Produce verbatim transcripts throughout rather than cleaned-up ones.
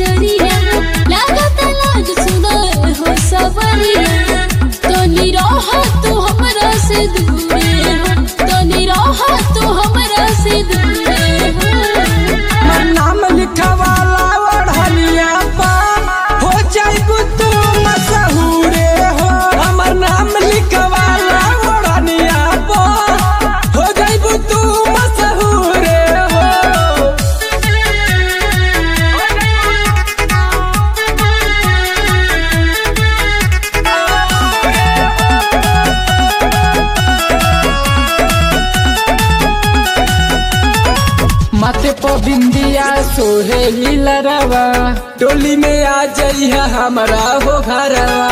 नजरिया लागत लाज सुनाए हो सबरिया तो निराह तू हमरा से दूरे हो तो निराह तू हमरा से दूरे हो हमर नाम लिखवाला ओढ़निया पा हो जाइबू तू मशहूरे हो हमर नाम लिखवाला ओढ़निया पा हो जाइबू तू मशहूरे हो माथे पर बिंदिया सोहेली लरवा टोली में आ जाइया हमरा हो घरवा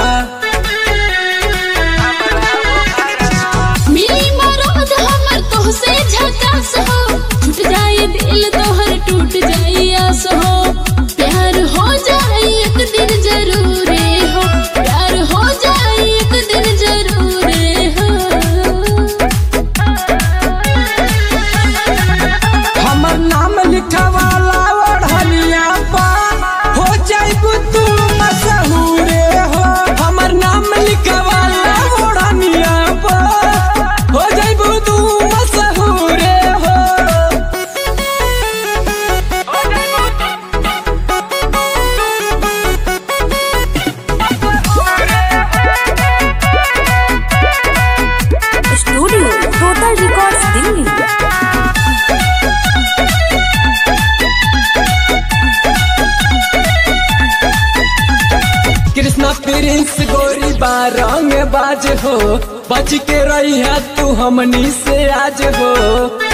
मिली मरद हमर तोहसे झकास हो टूट जाए दिल तोहर टूट जाए आस हो प्यार हो जाए एक दिन जरूर हो प्यार हो जाए एक दिन जरूर हो हमर नाम लिखवाला ओढ़निया पा हो जाइबू तू मशहूरे हो हमर नाम लिखवाला ओढ़निया पा हो जाइबू तू मशहूरे हो studio Total Records Delhi. Krishna Prince गोरी बारंग बाज हो बच के रही है तू हमनी से आज हो।